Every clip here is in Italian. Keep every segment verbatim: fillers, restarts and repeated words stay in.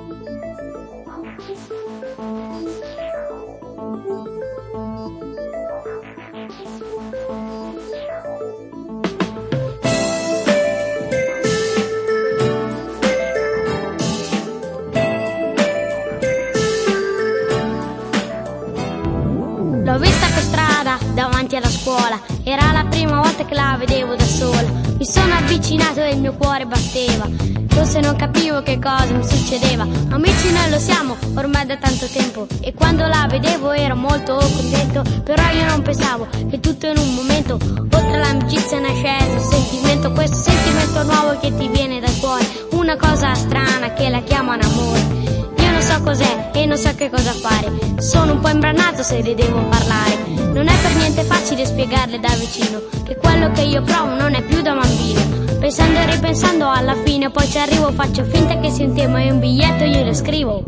L'ho vista per strada, davanti alla scuola, era la prima volta che la vedevo da sola. Mi sono avvicinato e il mio cuore batteva, forse non capivo che cosa mi succedeva. Amici noi lo siamo, ormai da tanto tempo, e quando la vedevo ero molto contento. Però io non pensavo che tutto in un momento, oltre all'amicizia nascesse un sentimento. Questo sentimento nuovo che ti viene dal cuore, una cosa strana che la chiamano amore. Non so cos'è e non so che cosa fare, sono un po' imbranato se ne devo parlare. Non è per niente facile spiegarle da vicino che quello che io provo non è più da bambino. Pensando e ripensando alla fine poi ci arrivo, faccio finta che sia un tema e un biglietto io lo scrivo.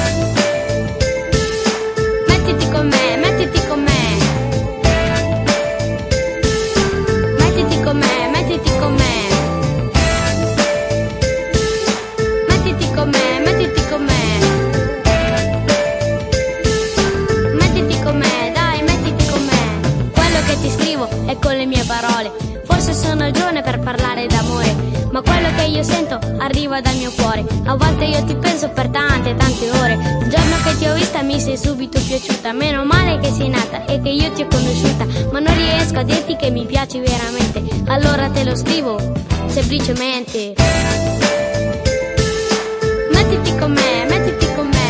Mettiti con me, mettiti con me, mettiti con me, mettiti con me, mettiti con me, mettiti con me. E con le mie parole, forse sono giovane per parlare d'amore, ma quello che io sento arriva dal mio cuore. A volte io ti penso per tante tante ore. Il giorno che ti ho vista mi sei subito piaciuta, meno male che sei nata e che io ti ho conosciuta. Ma non riesco a dirti che mi piaci veramente, allora te lo scrivo semplicemente. Mettiti con me, mettiti con me,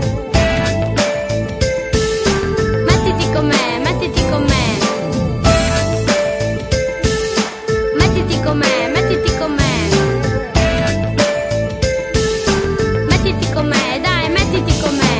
mettiti con me, mettiti con me, mettiti con me, mettiti con me, mettiti con me, dai, mettiti con me.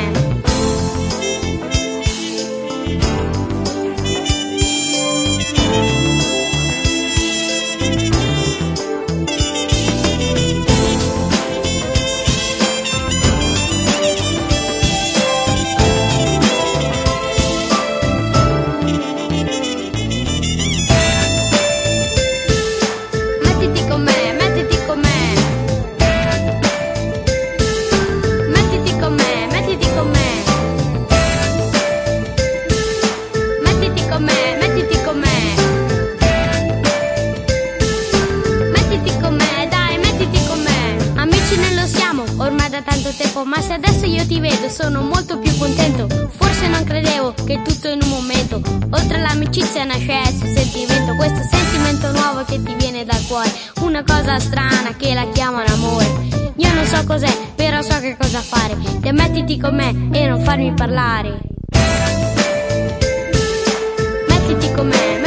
Ma se adesso io ti vedo sono molto più contento. Forse non credevo che tutto in un momento, oltre all'amicizia nascesse un sentimento. Questo sentimento nuovo che ti viene dal cuore, una cosa strana che la chiamano amore. Io non so cos'è, però so che cosa fare. Te mettiti con me e non farmi parlare. Mettiti con me.